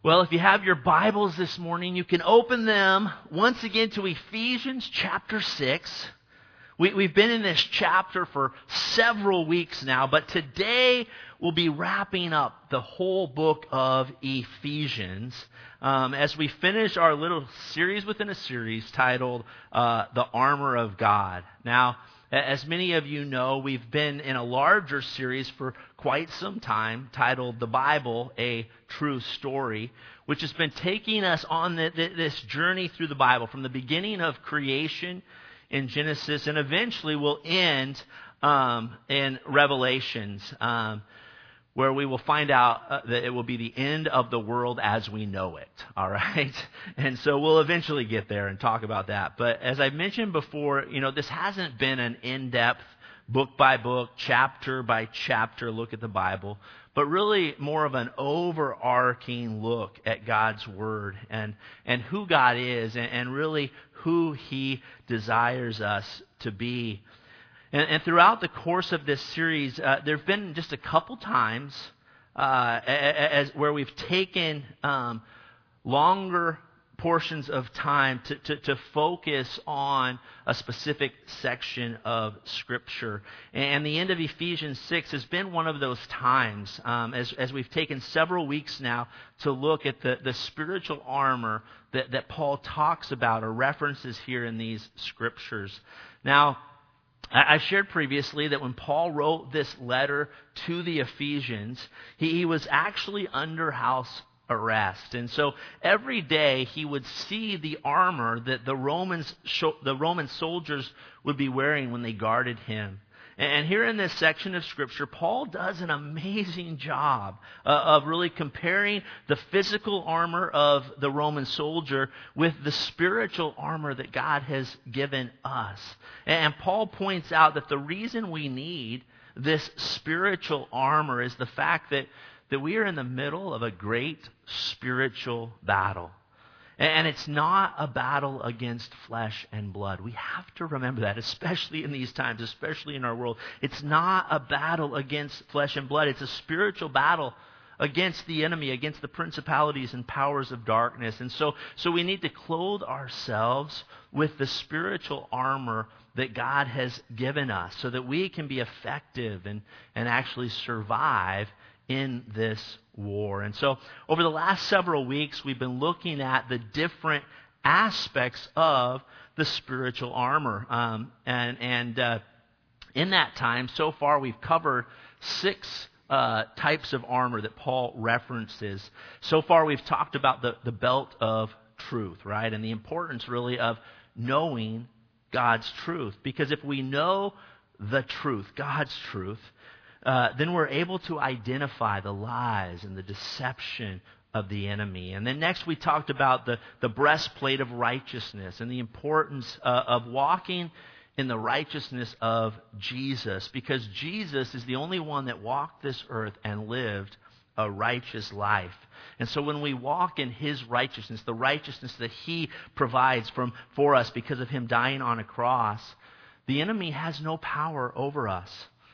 Well, if you have your Bibles this morning, you can open them once again to Ephesians chapter 6. We've been in this chapter for several weeks now, but today we'll be wrapping up the whole book of Ephesians as we finish our little series within a series titled The Armor of God. Now, as many of you know, we've been in a larger series for quite some time titled The Bible, A True Story, which has been taking us on this journey through the Bible from the beginning of creation in Genesis, and eventually will end in Revelations, where we will find out that it will be the end of the world as we know it, all right? And so we'll eventually get there and talk about that. But as I mentioned before, this hasn't been an in-depth, book-by-book, chapter-by-chapter look at the Bible, but really more of an overarching look at God's Word and who God is and really who He desires us to be. And throughout the course of this series, there have been just a couple times where we've taken longer portions of time to focus on a specific section of Scripture. And the end of Ephesians 6 has been one of those times as we've taken several weeks now to look at the spiritual armor that Paul talks about or references here in these Scriptures. Now, I shared previously that when Paul wrote this letter to the Ephesians, he was actually under house arrest. And so every day he would see the armor that the Roman soldiers would be wearing when they guarded him. And here in this section of Scripture, Paul does an amazing job of really comparing the physical armor of the Roman soldier with the spiritual armor that God has given us. And Paul points out that the reason we need this spiritual armor is the fact that we are in the middle of a great spiritual battle. And it's not a battle against flesh and blood. We have to remember that, especially in these times, especially in our world. It's not a battle against flesh and blood. It's a spiritual battle against the enemy, against the principalities and powers of darkness. And so we need to clothe ourselves with the spiritual armor that God has given us so that we can be effective and actually survive in this war. And so over the last several weeks, we've been looking at the different aspects of the spiritual armor. And in that time, so far, we've covered 6 types of armor that Paul references. So far, we've talked about the belt of truth, right? And the importance really of knowing God's truth. Because if we know the truth, God's truth, then we're able to identify the lies and the deception of the enemy. And then next we talked about the breastplate of righteousness and the importance of walking in the righteousness of Jesus, because Jesus is the only one that walked this earth and lived a righteous life. And so when we walk in His righteousness, the righteousness that He provides for us because of Him dying on a cross, the enemy has no power over us.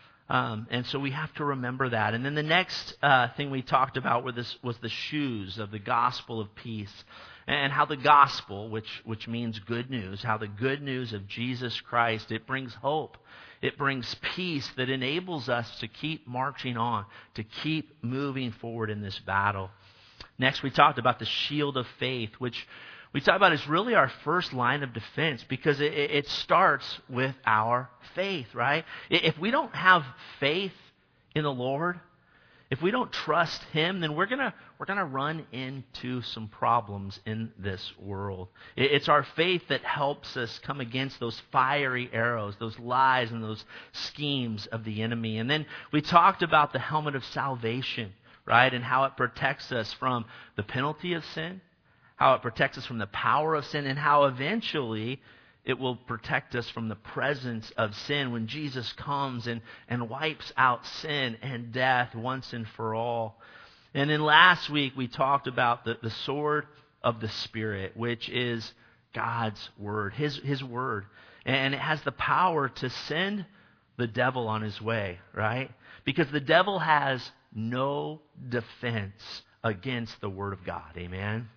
And so we have to remember that. And then the next thing we talked about was the shoes of the gospel of peace, and how the gospel, which means good news, how the good news of Jesus Christ, it brings hope. It brings peace that enables us to keep marching on, to keep moving forward in this battle. Next, we talked about the shield of faith, which we talk about is really our first line of defense, because it starts with our faith, right? If we don't have faith in the Lord, if we don't trust Him, then we're gonna run into some problems in this world. It's our faith that helps us come against those fiery arrows, those lies and those schemes of the enemy. And then we talked about the helmet of salvation, right? And how it protects us from the penalty of sin, how it protects us from the power of sin, and how eventually it will protect us from the presence of sin when Jesus comes and wipes out sin and death once and for all. And then last week we talked about the sword of the Spirit, which is God's Word, His Word. And it has the power to send the devil on his way, right? Because the devil has no defense against the Word of God. Amen?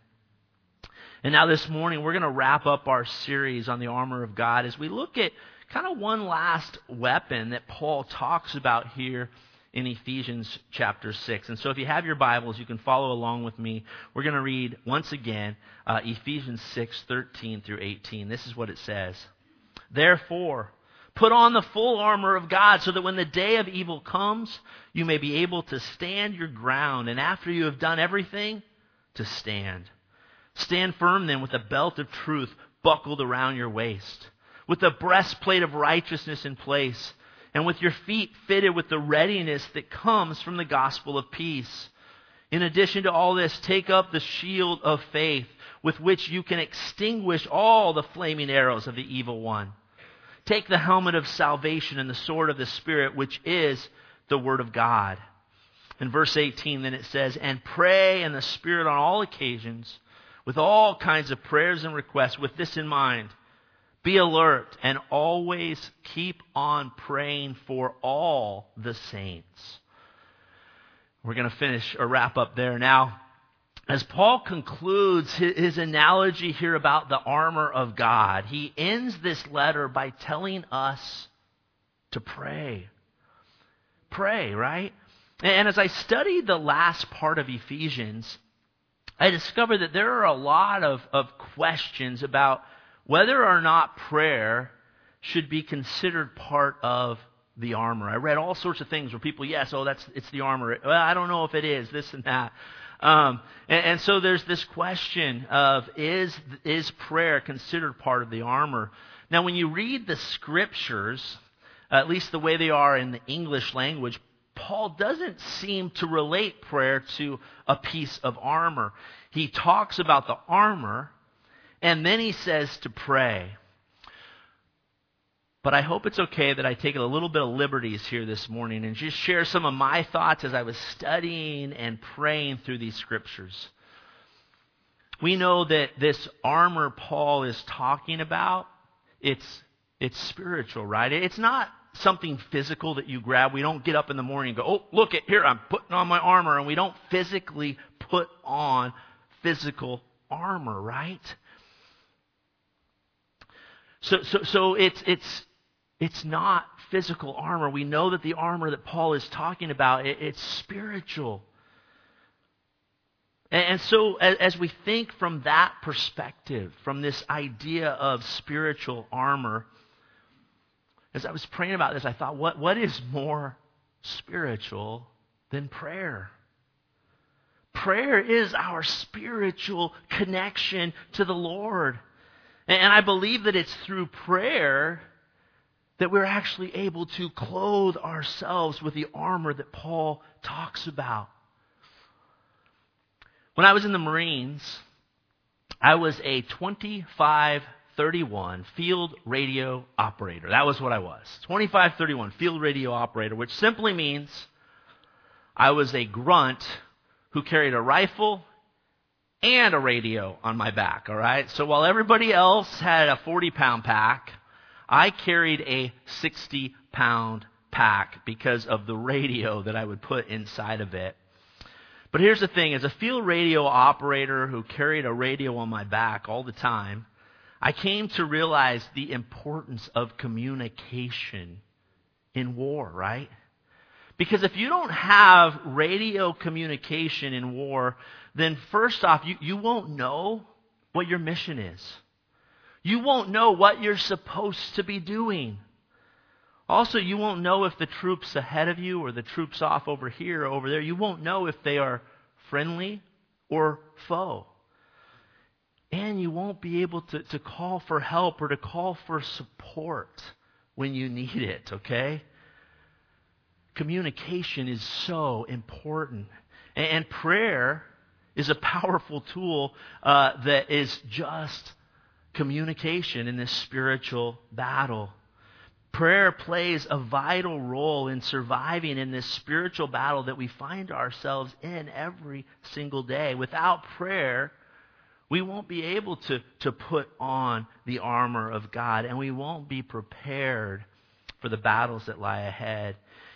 And now this morning, we're going to wrap up our series on the armor of God as we look at kind of one last weapon that Paul talks about here in Ephesians chapter 6. And so if you have your Bibles, you can follow along with me. We're going to read once again Ephesians 6:13 through 18. This is what it says. Therefore, put on the full armor of God so that when the day of evil comes, you may be able to stand your ground. And after you have done everything, to stand. Stand firm then with a belt of truth buckled around your waist, with the breastplate of righteousness in place, and with your feet fitted with the readiness that comes from the gospel of peace. In addition to all this, take up the shield of faith, with which you can extinguish all the flaming arrows of the evil one. Take the helmet of salvation and the sword of the Spirit, which is the Word of God. In verse 18, then it says, and pray in the Spirit on all occasions, with all kinds of prayers and requests, with this in mind. Be alert and always keep on praying for all the saints. We're going to finish or wrap up there. Now, as Paul concludes his analogy here about the armor of God, he ends this letter by telling us to pray. Pray, right? And as I studied the last part of Ephesians, I discovered that there are a lot of questions about whether or not prayer should be considered part of the armor. I read all sorts of things where people, it's the armor. Well, I don't know if it is, this and that. And so there's this question of, is prayer considered part of the armor? Now, when you read the scriptures, at least the way they are in the English language, Paul doesn't seem to relate prayer to a piece of armor. He talks about the armor, and then he says to pray. But I hope it's okay that I take a little bit of liberties here this morning and just share some of my thoughts as I was studying and praying through these scriptures. We know that this armor Paul is talking about, it's spiritual, right? It's not something physical that you grab. We don't get up in the morning and go, oh, look at here, I'm putting on my armor. And we don't physically put on physical armor, right? So it's not physical armor. We know that the armor that Paul is talking about, it's spiritual. And so as we think from that perspective, from this idea of spiritual armor, as I was praying about this, I thought, what is more spiritual than prayer? Prayer is our spiritual connection to the Lord. And I believe that it's through prayer that we're actually able to clothe ourselves with the armor that Paul talks about. When I was in the Marines, I was a 2531 field radio operator. That was what I was. 2531 field radio operator, which simply means I was a grunt who carried a rifle and a radio on my back, all right? So while everybody else had a 40-pound pack, I carried a 60-pound pack because of the radio that I would put inside of it. But here's the thing, as a field radio operator who carried a radio on my back all the time, I came to realize the importance of communication in war, right? Because if you don't have radio communication in war, then first off, you won't know what your mission is. You won't know what you're supposed to be doing. Also, you won't know if the troops ahead of you or the troops off over here or over there, you won't know if they are friendly or foe. And you won't be able to call for help or to call for support when you need it, okay? Communication is so important. And prayer is a powerful tool that is just communication in this spiritual battle. Prayer plays a vital role in surviving in this spiritual battle that we find ourselves in every single day. Without prayer, we won't be able to put on the armor of God, and we won't be prepared for the battles that lie ahead.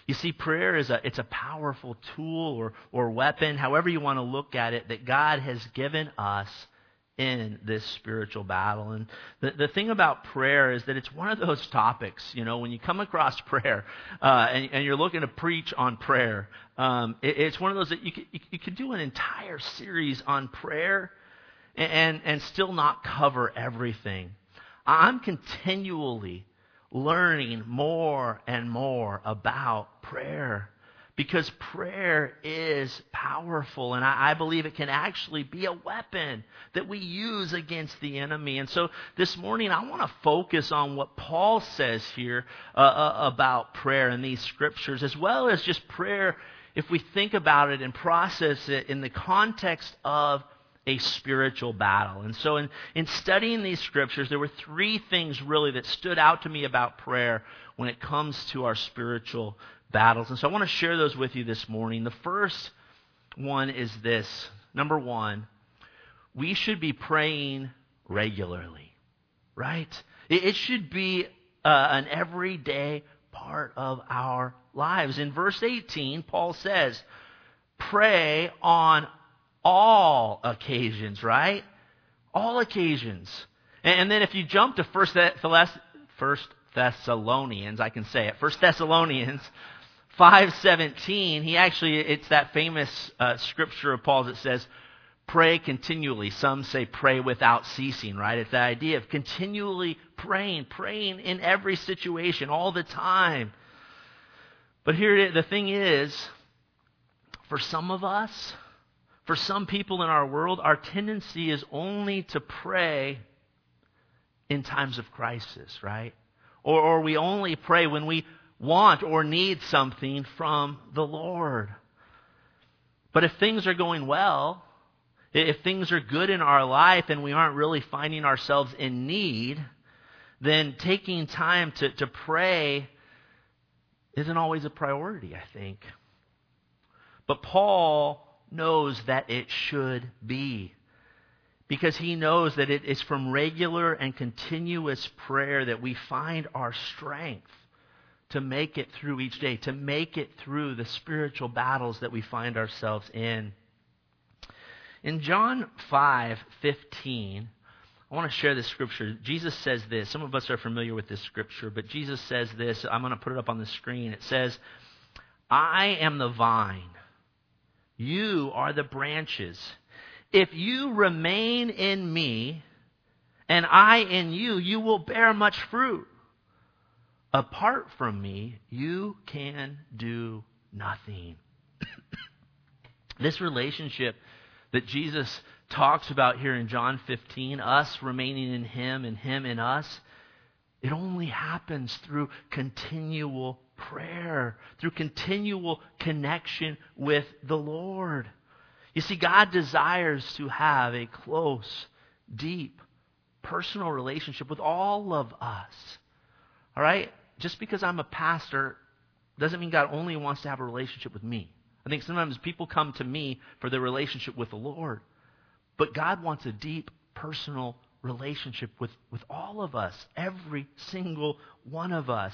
You see, prayer it's a powerful tool or weapon, however you want to look at it, that God has given us in this spiritual battle. And the thing about prayer is that it's one of those topics, when you come across prayer and you're looking to preach on prayer, it's one of those that you could do an entire series on prayer and still not cover everything. I'm continually learning more and more about prayer because prayer is powerful, and I believe it can actually be a weapon that we use against the enemy. And so this morning I want to focus on what Paul says here about prayer in these scriptures, as well as just prayer if we think about it and process it in the context of a spiritual battle. And so in studying these scriptures, there were three things really that stood out to me about prayer when it comes to our spiritual battles. And so I want to share those with you this morning. The first one is this. Number one, we should be praying regularly, right? It should be an everyday part of our lives. In verse 18, Paul says, pray on all occasions, right? All occasions. And then if you jump to 1 Thessalonians, I can say it, 1 Thessalonians 5:17, it's that famous scripture of Paul's that says, pray continually. Some say pray without ceasing, right? It's the idea of continually praying in every situation, all the time. But here, the thing is, for some of us, for some people in our world, our tendency is only to pray in times of crisis, right? Or we only pray when we want or need something from the Lord. But if things are going well, if things are good in our life and we aren't really finding ourselves in need, then taking time to pray isn't always a priority, I think. But Paul knows that it should be, because he knows that it is from regular and continuous prayer that we find our strength to make it through each day, to make it through the spiritual battles that we find ourselves in. In John 5:15, I want to share this scripture. Jesus says this. Some of us are familiar with this scripture, but Jesus says this. I'm going to put it up on the screen. It says, I am the vine. You are the branches. If you remain in me and I in you, you will bear much fruit. Apart from me, you can do nothing. This relationship that Jesus talks about here in John 15, us remaining in him and him in us, it only happens through continual prayer, through continual connection with the Lord. You see, God desires to have a close, deep, personal relationship with all of us. All right? Just because I'm a pastor doesn't mean God only wants to have a relationship with me. I think sometimes people come to me for their relationship with the Lord. But God wants a deep, personal relationship with all of us, every single one of us.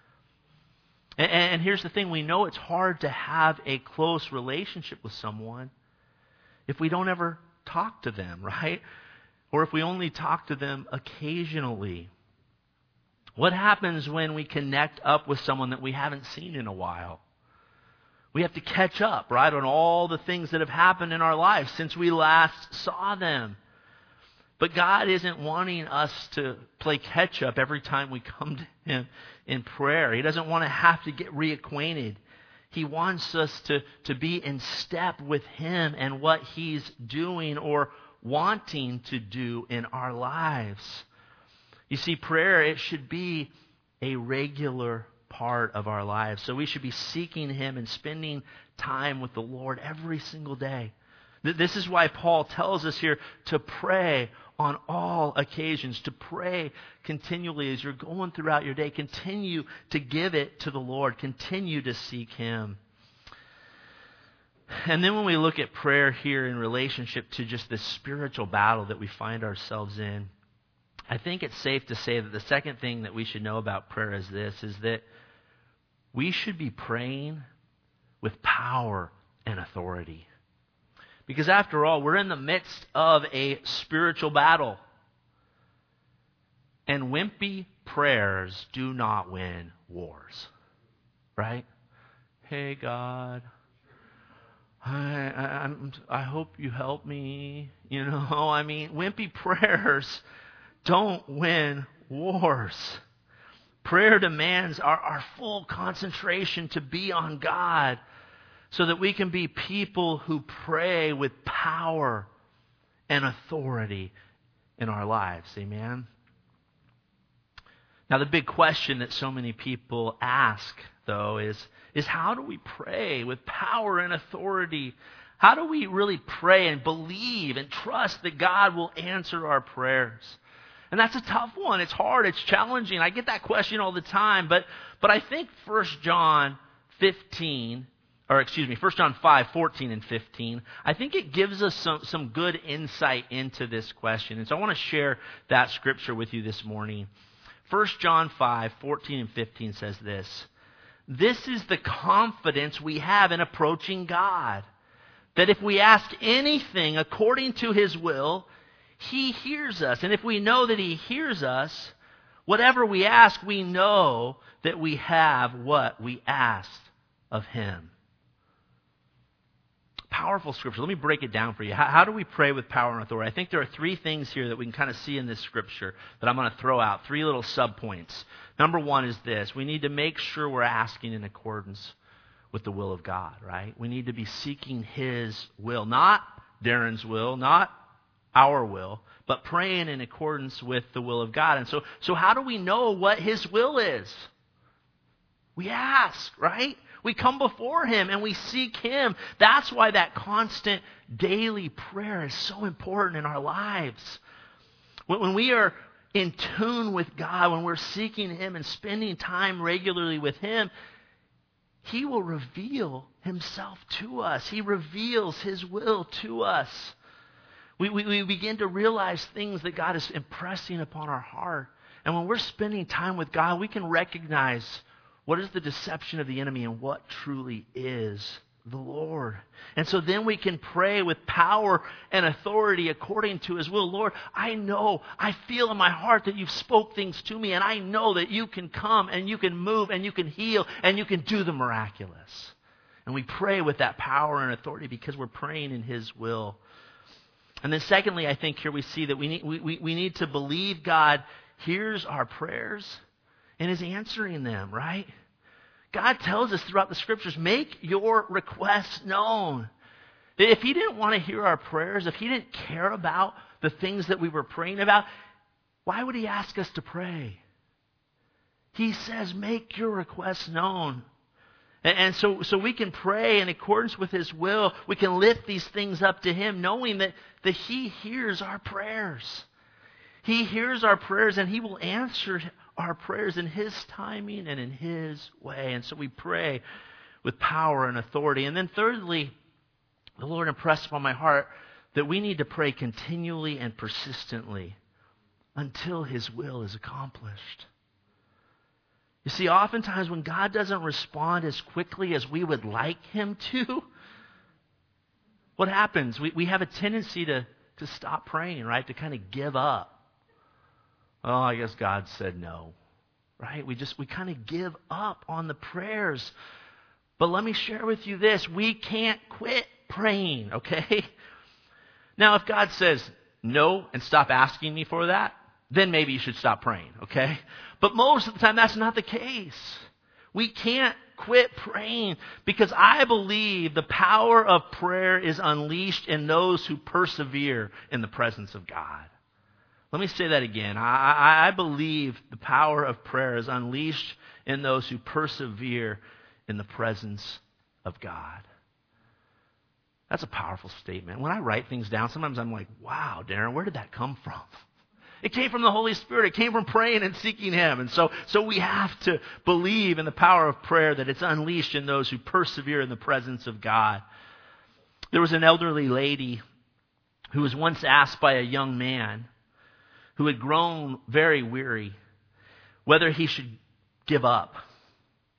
And here's the thing, we know it's hard to have a close relationship with someone if we don't ever talk to them, right? Or if we only talk to them occasionally. What happens when we connect up with someone that we haven't seen in a while? We have to catch up, right, on all the things that have happened in our lives since we last saw them. But God isn't wanting us to play catch up every time we come to Him in prayer. He doesn't want to have to get reacquainted. He wants us to be in step with Him and what He's doing or wanting to do in our lives. You see, prayer, it should be a regular part of our lives. So we should be seeking Him and spending time with the Lord every single day. This is why Paul tells us here to pray on all occasions, to pray continually as you're going throughout your day. Continue to give it to the Lord. Continue to seek Him. And then when we look at prayer here in relationship to just this spiritual battle that we find ourselves in, I think it's safe to say that the second thing that we should know about prayer is this, is that we should be praying with power and authority. Because after all, we're in the midst of a spiritual battle. And wimpy prayers do not win wars. Right? Hey, God, I hope you help me. Wimpy prayers don't win wars. Prayer demands our full concentration to be on God so that we can be people who pray with power and authority in our lives. Amen? Now, the big question that so many people ask, though, is how do we pray with power and authority? How do we really pray and believe and trust that God will answer our prayers? And that's a tough one. It's hard. It's challenging. I get that question all the time. But I think 1 John 5, 14 and 15, I think it gives us some good insight into this question. And so I want to share that scripture with you this morning. 1 John 5, 14 and 15 says this. This is the confidence we have in approaching God, that if we ask anything according to His will, He hears us. And if we know that He hears us, whatever we ask, we know that we have what we asked of Him. Powerful scripture. Let me break it down for you. How do we pray with power and authority? I think there are three things here that we can kind of see in this scripture that I'm going to throw out. Three little subpoints. Number one is this. We need to make sure we're asking in accordance with the will of God, right? We need to be seeking His will. Not Darren's will, not our will, but praying in accordance with the will of God. And so how do we know what His will is? We ask, right? We come before Him and we seek Him. That's why that constant daily prayer is so important in our lives. When we are in tune with God, when we're seeking Him and spending time regularly with Him, He will reveal Himself to us. He reveals His will to us. We begin to realize things that God is impressing upon our heart. And when we're spending time with God, we can recognize what is the deception of the enemy and what truly is the Lord. And so then we can pray with power and authority according to His will. Lord, I know, I feel in my heart that You've spoke things to me, and I know that You can come and You can move and You can heal and You can do the miraculous. And we pray with that power and authority because we're praying in His will. And then secondly, I think here we see that we need to believe God hears our prayers and is answering them, right? God tells us throughout the scriptures, make your requests known. If He didn't want to hear our prayers, if He didn't care about the things that we were praying about, why would He ask us to pray? He says, make your requests known. And so we can pray in accordance with His will. We can lift these things up to Him, knowing that He hears our prayers. He hears our prayers and He will answer our prayers in His timing and in His way. And so we pray with power and authority. And then thirdly, the Lord impressed upon my heart that we need to pray continually and persistently until His will is accomplished. You see, oftentimes when God doesn't respond as quickly as we would like Him to, what happens? We have a tendency to stop praying, right? To kind of give up. Oh, I guess God said no, right? We kind of give up on the prayers. But let me share with you this. We can't quit praying, okay? Now, if God says no and stop asking me for that, then maybe you should stop praying, okay? But most of the time, that's not the case. We can't quit praying because I believe the power of prayer is unleashed in those who persevere in the presence of God. Let me say that again. I believe the power of prayer is unleashed in those who persevere in the presence of God. That's a powerful statement. When I write things down, sometimes I'm like, wow, Darren, where did that come from? It came from the Holy Spirit. It came from praying and seeking Him. And so we have to believe in the power of prayer, that it's unleashed in those who persevere in the presence of God. There was an elderly lady who was once asked by a young man who had grown very weary whether he should give up.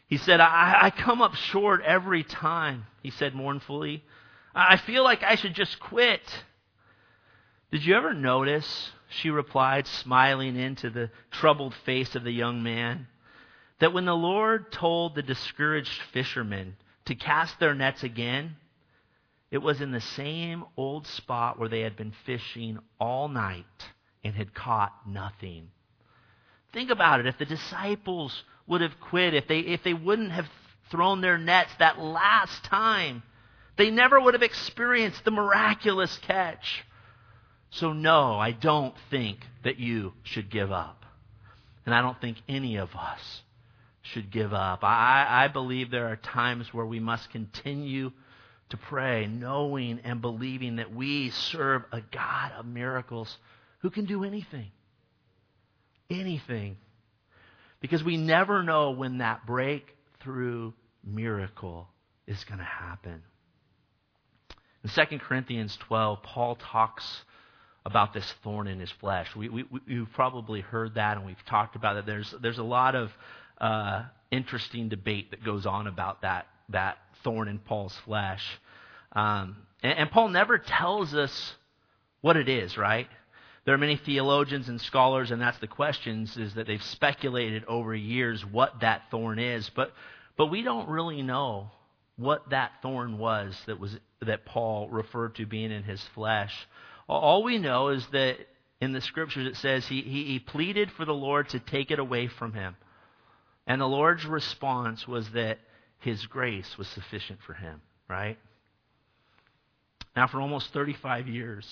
He said, I come up short every time, he said mournfully. I feel like I should just quit. Did you ever notice, she replied, smiling into the troubled face of the young man, that when the Lord told the discouraged fishermen to cast their nets again, it was in the same old spot where they had been fishing all night and had caught nothing. Think about it. If the disciples would have quit, if they wouldn't have thrown their nets that last time, they never would have experienced the miraculous catch. So no, I don't think that you should give up. And I don't think any of us should give up. I believe there are times where we must continue to pray, knowing and believing that we serve a God of miracles who can do anything. Anything. Because we never know when that breakthrough miracle is going to happen. In 2 Corinthians 12, Paul talks about this thorn in his flesh. You've probably heard that, and we've talked about it. There's a lot of interesting debate that goes on about that thorn in Paul's flesh. And Paul never tells us what it is, right? There are many theologians and scholars, and that's the questions, is that they've speculated over years what that thorn is. But we don't really know what that thorn was that Paul referred to being in his flesh. All we know is that in the scriptures it says he pleaded for the Lord to take it away from him. And the Lord's response was that his grace was sufficient for him, right? Now, for almost 35 years,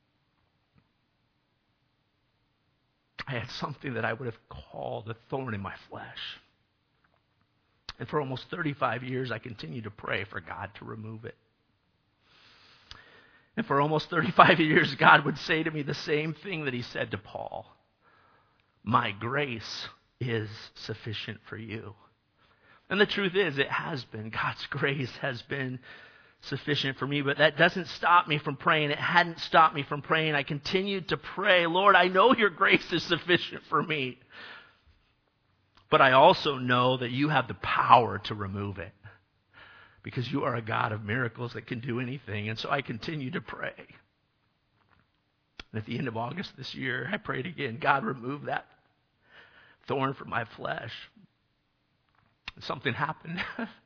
I had something that I would have called a thorn in my flesh. And for almost 35 years, I continued to pray for God to remove it. And for almost 35 years, God would say to me the same thing that he said to Paul. My grace is sufficient for you. And the truth is, it has been. God's grace has been sufficient for me, but that doesn't stop me from praying. It hadn't stopped me from praying. I continued to pray, Lord, I know your grace is sufficient for me, but I also know that you have the power to remove it because you are a God of miracles that can do anything. And so I continue to pray. And at the end of August this year, I prayed again, God, remove that thorn from my flesh. And something happened.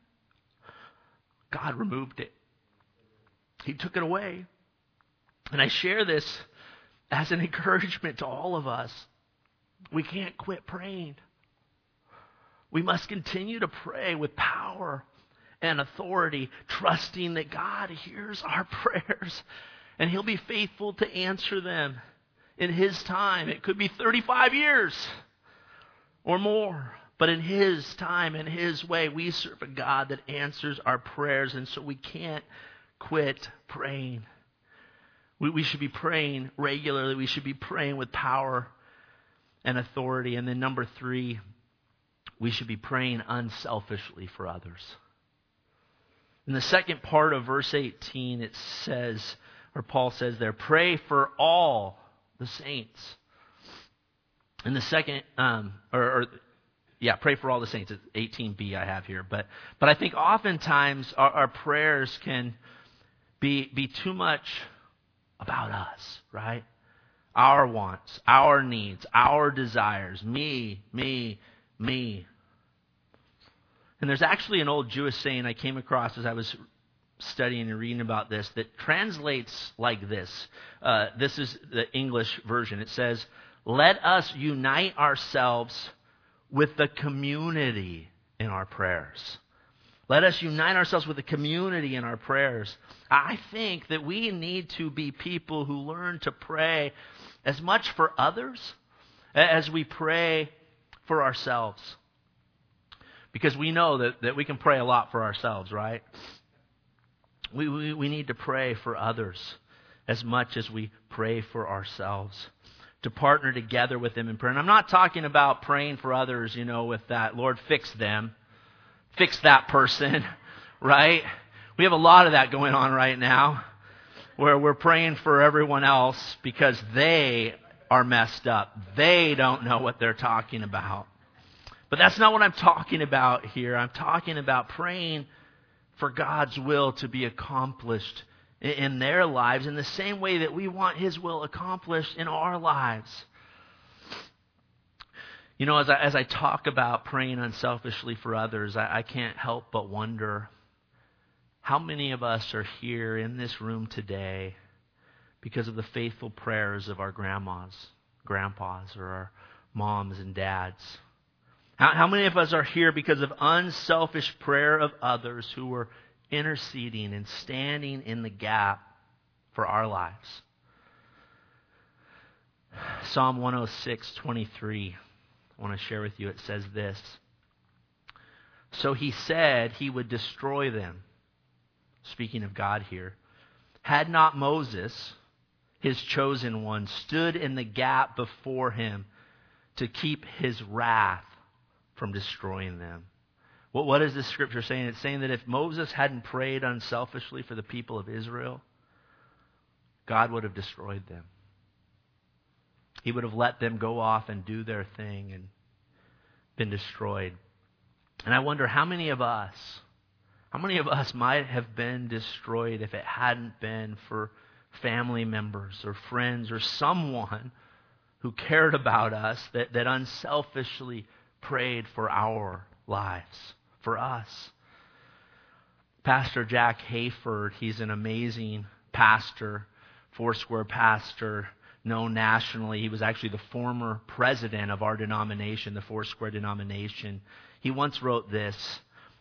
God removed it. He took it away. And I share this as an encouragement to all of us. We can't quit praying. We must continue to pray with power and authority, trusting that God hears our prayers and He'll be faithful to answer them in His time. It could be 35 years or more, but in His time and His way, we serve a God that answers our prayers, and so we can't quit praying. We should be praying regularly. We should be praying with power and authority. And then number 3, we should be praying unselfishly for others. In the second part of verse 18, it says, or Paul says there, pray for all the saints. In the second, pray for all the saints. It's 18b I have here. But I think oftentimes our prayers can be too much about us, right? Our wants, our needs, our desires, me. And there's actually an old Jewish saying I came across as I was studying and reading about this that translates like this. This is the English version. It says, let us unite ourselves with the community in our prayers. Let us unite ourselves with the community in our prayers. I think that we need to be people who learn to pray as much for others as we pray for ourselves. Because we know that we can pray a lot for ourselves, right? We need to pray for others as much as we pray for ourselves. To partner together with them in prayer. And I'm not talking about praying for others, with that, Lord, fix them. Fix that person, right? We have a lot of that going on right now, where we're praying for everyone else because they are messed up. They don't know what they're talking about. But that's not what I'm talking about here. I'm talking about praying for God's will to be accomplished in their lives in the same way that we want His will accomplished in our lives. You know, as I talk about praying unselfishly for others, I can't help but wonder how many of us are here in this room today because of the faithful prayers of our grandmas, grandpas, or our moms and dads. How many of us are here because of unselfish prayer of others who were interceding and standing in the gap for our lives? Psalm 106:23. I want to share with you. It says this: "So He said He would destroy them." Speaking of God here. "Had not Moses, His chosen one, stood in the gap before Him to keep His wrath from destroying them." What is this scripture saying? It's saying that if Moses hadn't prayed unselfishly for the people of Israel, God would have destroyed them. He would have let them go off and do their thing and been destroyed. And I wonder how many of us might have been destroyed if it hadn't been for family members or friends or someone who cared about us that unselfishly prayed for our lives, for us. Pastor Jack Hayford, he's an amazing pastor, Foursquare pastor, known nationally. He was actually the former president of our denomination, the Foursquare denomination. He once wrote this: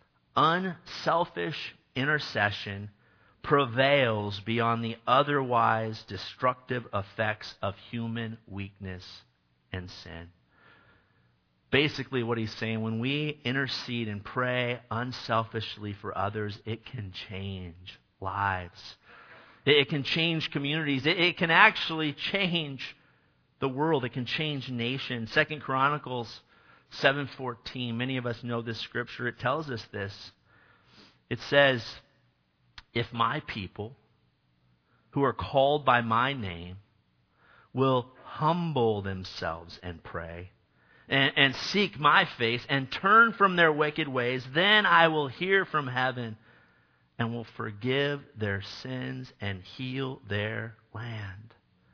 "Unselfish intercession prevails beyond the otherwise destructive effects of human weakness and sin." Basically what he's saying, when we intercede and pray unselfishly for others, it can change lives. It can change communities. It can actually change the world. It can change nations. 2 Chronicles 7:14. Many of us know this scripture. It tells us this. It says, "If my people, who are called by my name, will humble themselves and pray, and seek my face, and turn from their wicked ways, then I will hear from heaven and will forgive their sins and heal their land."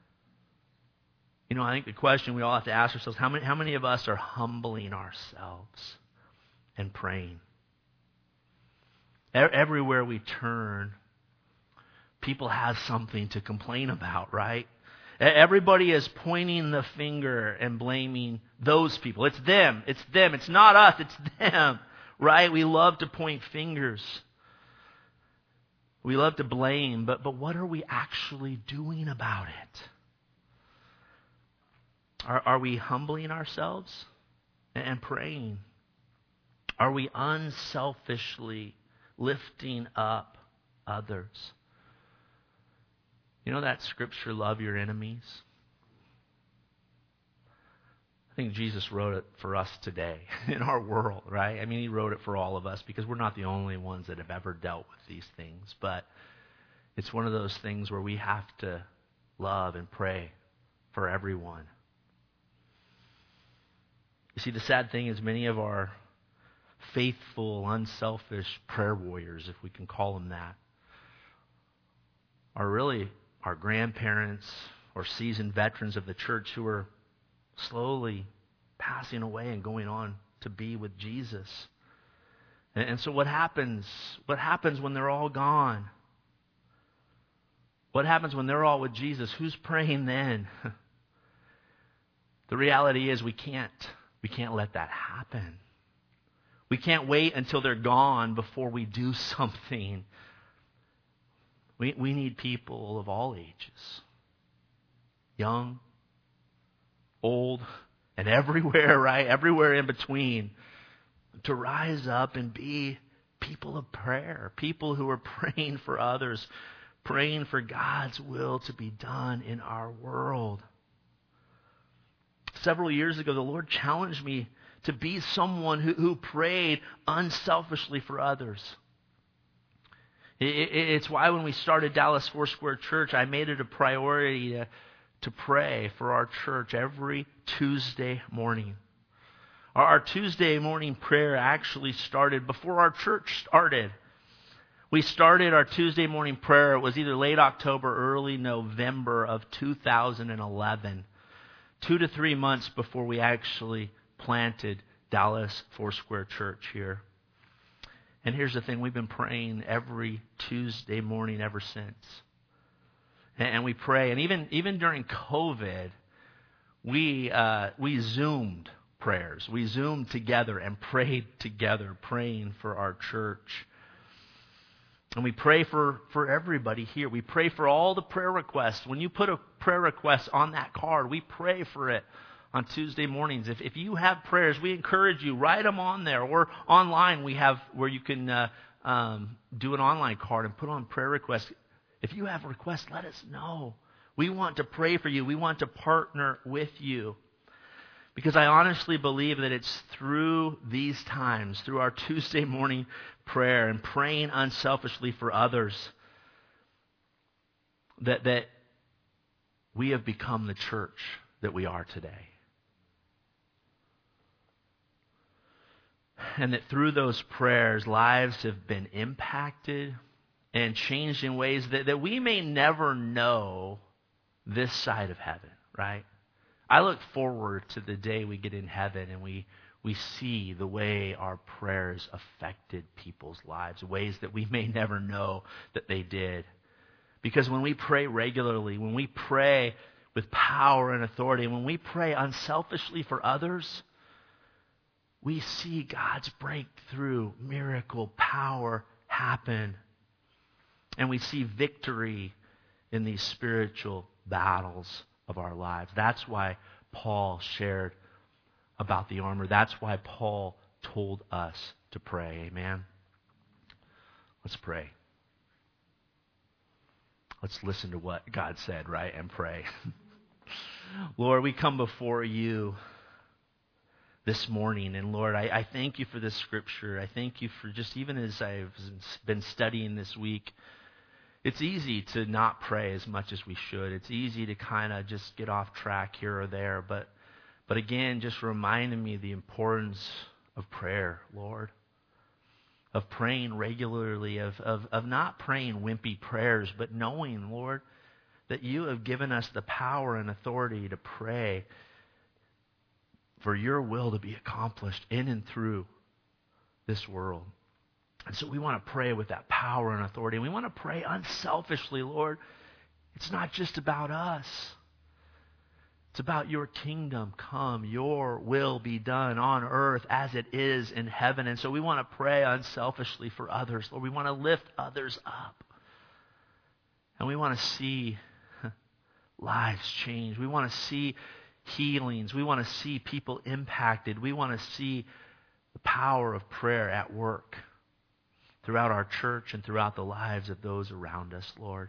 You know, I think the question we all have to ask ourselves, how many of us are humbling ourselves and praying? Everywhere we turn, people have something to complain about, right? Everybody is pointing the finger and blaming those people. It's them. It's them. It's not us. It's them, right? We love to point fingers. We love to blame, but what are we actually doing about it? Are we humbling ourselves and praying? Are we unselfishly lifting up others? You know that scripture, love your enemies? I think Jesus wrote it for us today in our world, right? I mean, He wrote it for all of us because we're not the only ones that have ever dealt with these things. But it's one of those things where we have to love and pray for everyone. You see, the sad thing is many of our faithful, unselfish prayer warriors, if we can call them that, are really our grandparents or seasoned veterans of the church who are slowly passing away and going on to be with Jesus. And so what happens? What happens when they're all gone? What happens when they're all with Jesus? Who's praying then? The reality is we can't let that happen. We can't wait until they're gone before we do something. We need people of all ages. Young, old, and everywhere, right? Everywhere in between. To rise up and be people of prayer. People who are praying for others. Praying for God's will to be done in our world. Several years ago, the Lord challenged me to be someone who prayed unselfishly for others. It's why when we started Dallas Foursquare Church, I made it a priority to pray for our church every Tuesday morning. Our Tuesday morning prayer actually started before our church started. We started our Tuesday morning prayer. It was either late October, early November of 2011. 2 to 3 months before we actually planted Dallas Foursquare Church here. And here's the thing, we've been praying every Tuesday morning ever since. And we pray, and even during COVID, we Zoomed prayers. We Zoomed together and prayed together, praying for our church. And we pray for everybody here. We pray for all the prayer requests. When you put a prayer request on that card, we pray for it on Tuesday mornings. If you have prayers, we encourage you, write them on there. Or online, we have where you can do an online card and put on prayer requests. If you have requests, let us know. We want to pray for you. We want to partner with you. Because I honestly believe that it's through these times, through our Tuesday morning prayer and praying unselfishly for others, that we have become the church that we are today. And that through those prayers, lives have been impacted and changed in ways that we may never know this side of heaven, right? I look forward to the day we get in heaven and we see the way our prayers affected people's lives, ways that we may never know that they did. Because when we pray regularly, when we pray with power and authority, when we pray unselfishly for others, we see God's breakthrough, miracle, power happen. And we see victory in these spiritual battles of our lives. That's why Paul shared about the armor. That's why Paul told us to pray. Amen? Let's pray. Let's listen to what God said, right? And pray. Lord, we come before you this morning. And Lord, I thank you for this scripture. I thank you for just even as I've been studying this week, it's easy to not pray as much as we should. It's easy to kind of just get off track here or there. But again, just reminding me the importance of prayer, Lord. Of praying regularly, of not praying wimpy prayers, but knowing, Lord, that you have given us the power and authority to pray for your will to be accomplished in and through this world. And so we want to pray with that power and authority. And we want to pray unselfishly, Lord. It's not just about us. It's about your kingdom come, your will be done on earth as it is in heaven. And so we want to pray unselfishly for others. Lord, we want to lift others up. And we want to see lives change. We want to see healings. We want to see people impacted. We want to see the power of prayer at work throughout our church and throughout the lives of those around us, Lord.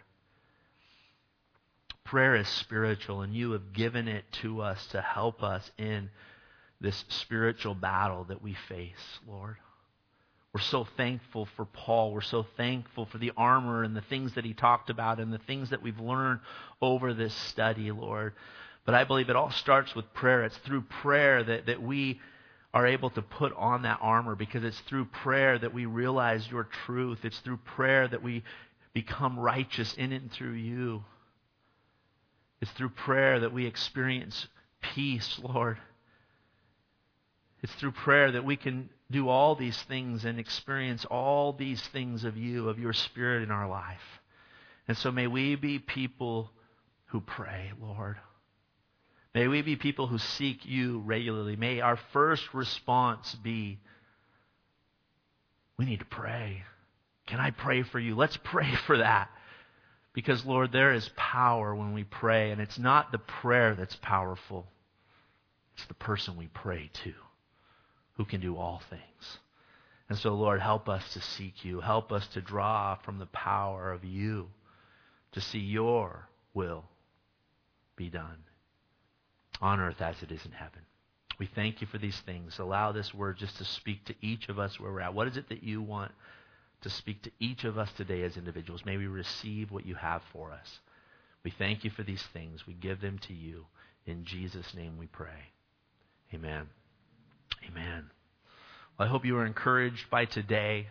Prayer is spiritual, and you have given it to us to help us in this spiritual battle that we face, Lord. We're so thankful for Paul. We're so thankful for the armor and the things that he talked about and the things that we've learned over this study, Lord. But I believe it all starts with prayer. It's through prayer that we are able to put on that armor, because it's through prayer that we realize your truth. It's through prayer that we become righteous in and through you. It's through prayer that we experience peace, Lord. It's through prayer that we can do all these things and experience all these things of you, of your Spirit in our life. And so may we be people who pray, Lord. May we be people who seek you regularly. May our first response be, we need to pray. Can I pray for you? Let's pray for that. Because, Lord, there is power when we pray, and it's not the prayer that's powerful. It's the person we pray to who can do all things. And so, Lord, help us to seek you. Help us to draw from the power of you to see your will be done on earth as it is in heaven. We thank you for these things. Allow this word just to speak to each of us where we're at. What is it that you want to speak to each of us today as individuals? May we receive what you have for us. We thank you for these things. We give them to you. In Jesus' name we pray. Amen. Amen. Well, I hope you were encouraged by today.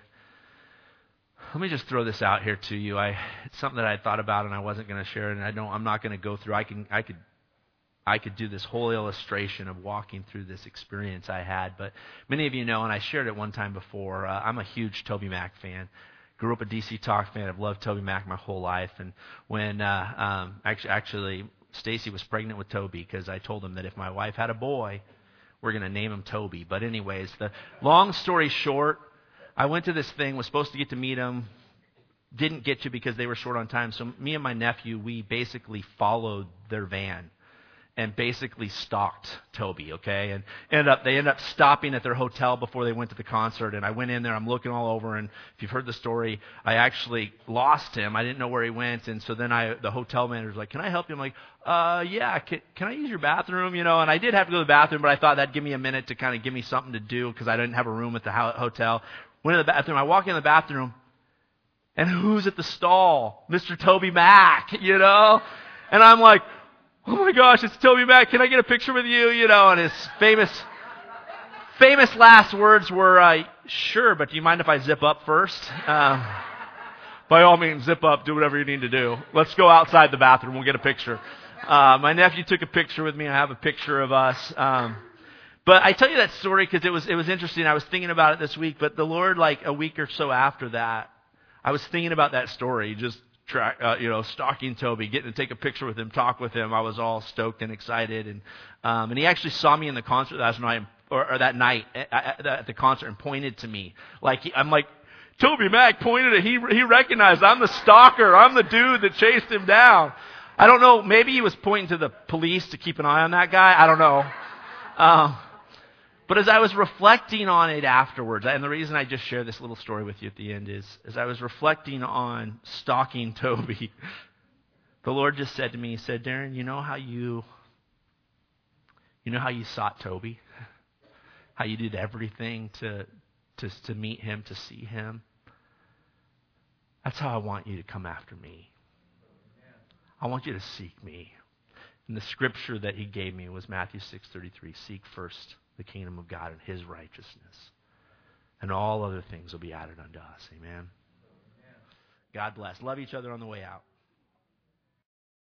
Let me just throw this out here to you. It's something that I thought about and I wasn't going to share it, and I'm not going to go through. I could do this whole illustration of walking through this experience I had, but many of you know, and I shared it one time before, I'm a huge TobyMac fan. Grew up a DC Talk fan. I've loved TobyMac my whole life. And when actually Stacy was pregnant with Toby, because I told him that if my wife had a boy, we're going to name him Toby. But anyways, the long story short, I went to this thing, was supposed to get to meet him, didn't get to because they were short on time. So me and my nephew, we basically followed their van and basically stalked Toby, okay? And they ended up stopping at their hotel before they went to the concert. And I went in there, I'm looking all over, and if you've heard the story, I actually lost him. I didn't know where he went, and so then the hotel manager's like, "Can I help you?" I'm like, yeah, can I use your bathroom? And I did have to go to the bathroom, but I thought that'd give me a minute to kind of give me something to do because I didn't have a room at the hotel. Went to the bathroom. I walk in the bathroom, and who's at the stall? Mr. TobyMac, And I'm like, "Oh my gosh, it's TobyMac. Can I get a picture with you?" And his famous last words were, "Sure, but do you mind if I zip up first?" By all means, zip up. Do whatever you need to do. Let's go outside the bathroom. We'll get a picture. My nephew took a picture with me. I have a picture of us. But I tell you that story because it was interesting. I was thinking about it this week. But the Lord, like a week or so after that, I was thinking about that story. Just stalking Toby, getting to take a picture with him, talk with him. I was all stoked and excited, and he actually saw me in the concert last night, or that night at the concert, and pointed to me. I'm like, TobyMac pointed at. He recognized I'm the stalker. I'm the dude that chased him down. I don't know. Maybe he was pointing to the police to keep an eye on that guy. I don't know. But as I was reflecting on it afterwards, and the reason I just share this little story with you at the end is, as I was reflecting on stalking Toby, the Lord just said to me, He said, "Darren, you know how you sought Toby? How you did everything to meet him, to see him? That's how I want you to come after me. I want you to seek me." And the scripture that He gave me was Matthew 6:33, "Seek first the kingdom of God and His righteousness, and all other things will be added unto us." Amen. God bless. Love each other on the way out.